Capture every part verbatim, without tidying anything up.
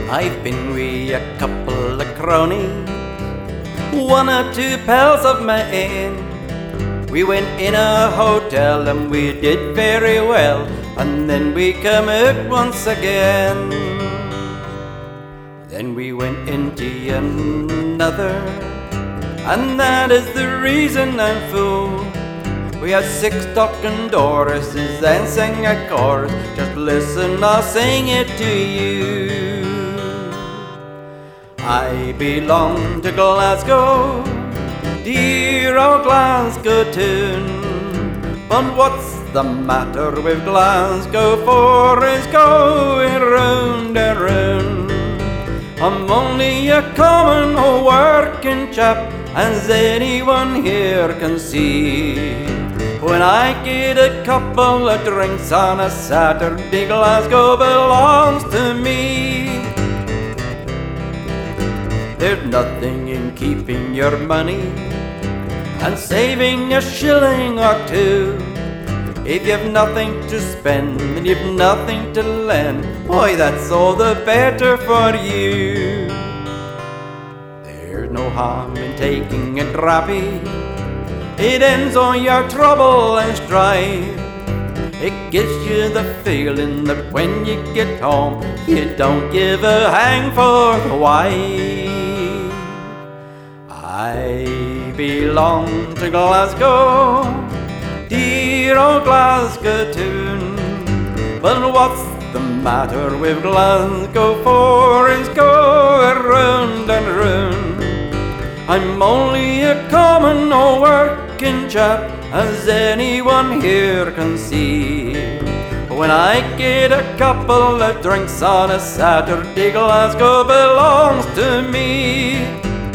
I've been with a couple of cronies, one or two pals of mine. We went in a hotel and we did very well, and then we come out once again. Then we went into another, and that is the reason I'm full. We had six talking Dorises and sang a chorus. Just listen, I'll sing it to you. I belong to Glasgow, dear old Glasgow tune. But what's the matter with Glasgow, for it's going round and round. I'm only a common old working chap, as anyone here can see. When I get a couple of drinks on a Saturday, Glasgow belongs to me. There's nothing in keeping your money and saving a shilling or two. If you've nothing to spend and you've nothing to lend, boy, that's all the better for you. There's no harm in taking a drappy, it ends all your trouble and strife. It gives you the feeling that when you get home, you don't give a hang for the wife. I belong to Glasgow, dear old Glasgow tune. But what's the matter with Glasgow, for it's going round and round. I'm only a common old working chap, as anyone here can see. When I get a couple of drinks on a Saturday, Glasgow belongs to me.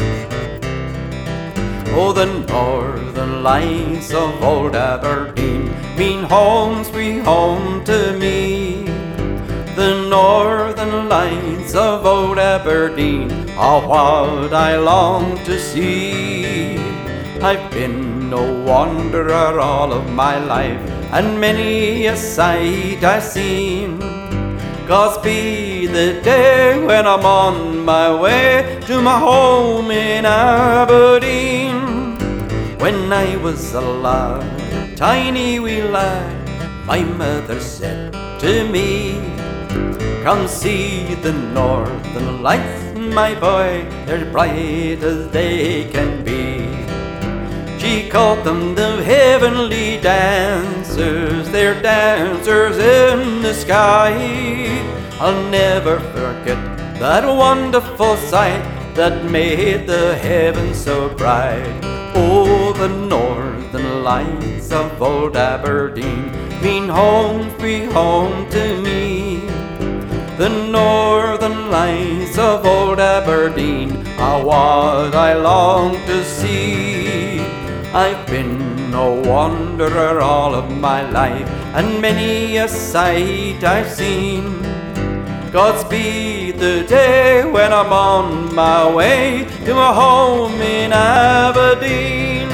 Oh, the northern lights of old Aberdeen mean home, sweet home to me. The northern lights of old Aberdeen are what I long to see. I've been no wanderer all of my life, and many a sight I've seen. God's be the day when I'm on my way to my home in Aberdeen. When I was a lad, a tiny wee lad, my mother said to me, come see the northern lights, my boy, they're bright as they can be. She called them the heavenly dancers, they're dancers in the sky. I'll never forget that wonderful sight that made the heavens so bright. Oh, the northern lights of old Aberdeen mean home, sweet home to me. The northern lights of old Aberdeen are what I long to see. I've been no wanderer all of my life, and many a sight I've seen. God's be the day when I'm on my way to my home in Aberdeen.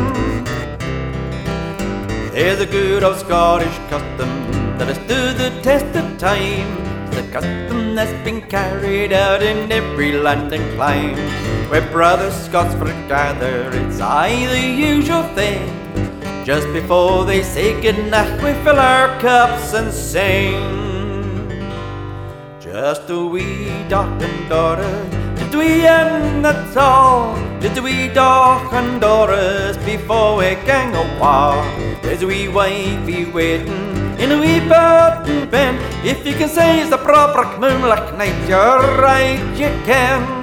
There's a good old Scottish custom that has stood the test of time. The custom that's been carried out in every land and clime. Where brothers Scots forgather, it's aye the usual thing. Just before they say goodnight, we fill our cups and sing. Just a wee dock and daughter, just a wee and that's all. Just a wee dock and daughters before we gang a war. There's a wee wifey waiting in a wee button pen. If you can say it's a proper moonlight night, you're right, you can.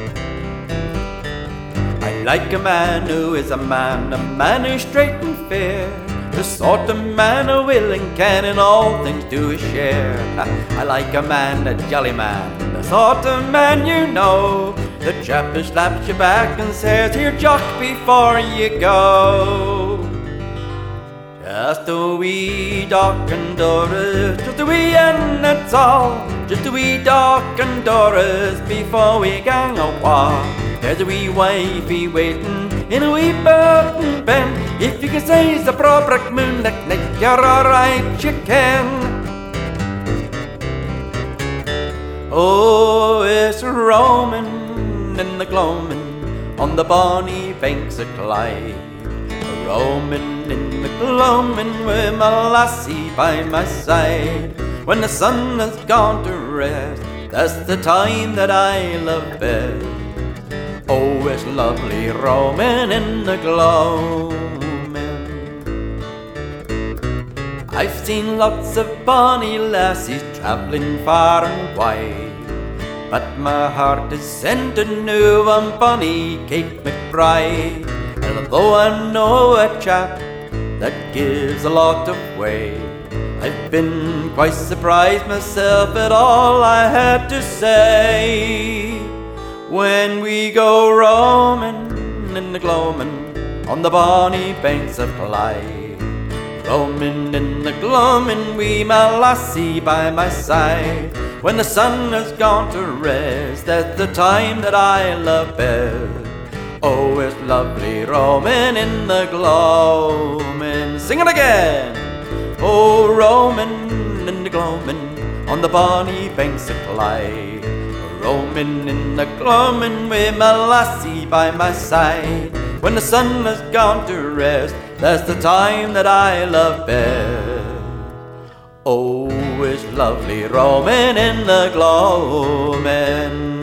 I like a man who is a man, a man who's straight and fair, the sort of man who will and can in all things do his share. I like a man, a jolly man, the sort of man you know, the chap who slaps you back and says, here jock before you go. Just a wee dock and Doris, just a wee and that's all. Just a wee dock and Doris before we gang a walk. There's a wee wifey waiting in a wee button pen. If you can say it's a proper moonlight night, you're alright, you can. Oh, it's roaming in the gloaming on the bonny banks of Clyde, roaming in the gloaming with my lassie by my side. When the sun has gone to rest, that's the time that I love best. Oh, it's lovely roaming in the gloaming. I've seen lots of bonny lassies travelling far and wide, but my heart is sent to new on bonny Kate McBride. And although I know a chap that gives a lot away, I've been quite surprised myself at all I had to say. When we go roaming in the gloaming on the bonny banks of Clyde, roaming in the gloaming with my lassie by my side. When the sun has gone to rest, that's the time that I love best. Oh, it's lovely roaming in the gloaming. Sing it again! Oh, roaming in the gloaming on the bonny banks of Clyde, roaming in the gloaming with my lassie by my side. When the sun has gone to rest, that's the time that I love best. Oh, it's lovely roaming in the gloaming.